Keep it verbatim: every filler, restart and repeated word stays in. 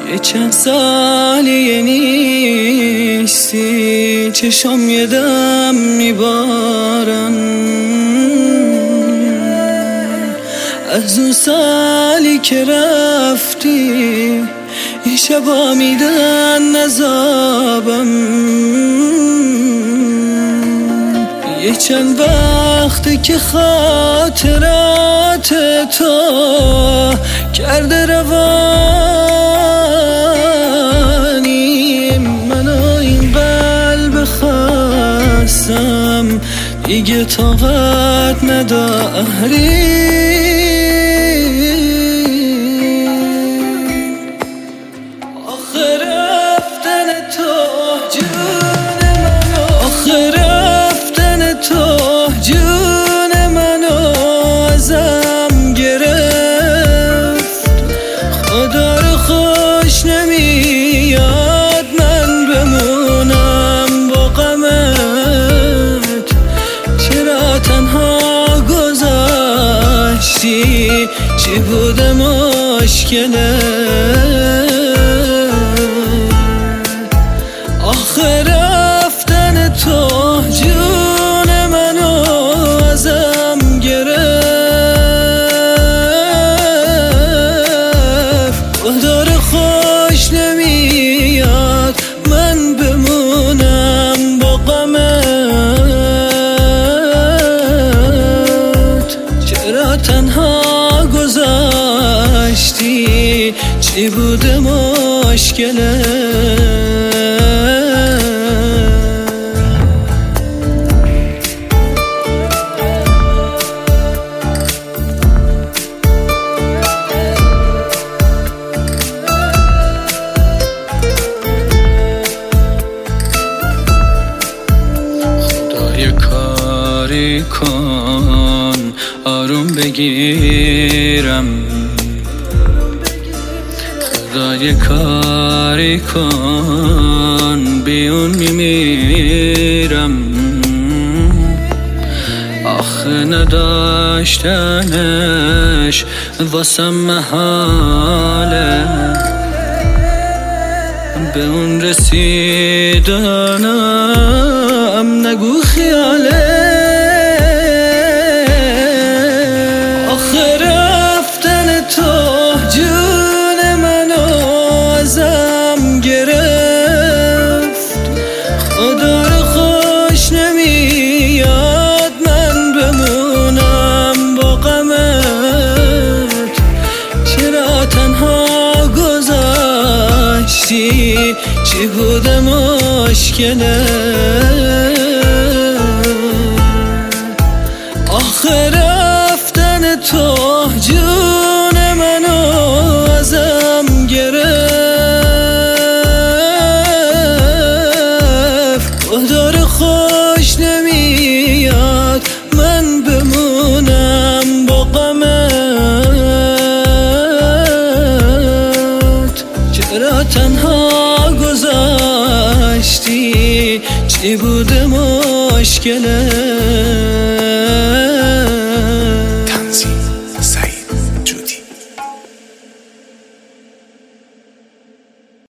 یه چند سالیه نیستی، چشم یه دم میبارن از اون سالی که رفتی. یه شبا میدن نزابم، یه چند وقته که خاطرات تو کرده روانی منو. این قلب خستم دیگه طاقت نداری. چی بوده مشکله آخه رفتن تو جون منو ازم گرفت. خدا رو خوش نمیاد من بمونم با غمت. چرا تنها گذاشتی؟ چی بوده مشکله؟ خدای کاری کن آروم بگیرم، خدای کاری کن بیون میمیرم. آخه نداشتنش واسم محاله، به اون رسیدنم نگو خیاله. خدا رو خوش نمیاد من بمونم با غمت. چرا تنها گذاشتی؟ چی بوده مشکله؟ آخه رفتن تو جون منو ازم گرفت. خدا رو خوش نمیاد من بمونم با غمت. چرا تنها گذاشتی؟ چی بوده مشکله؟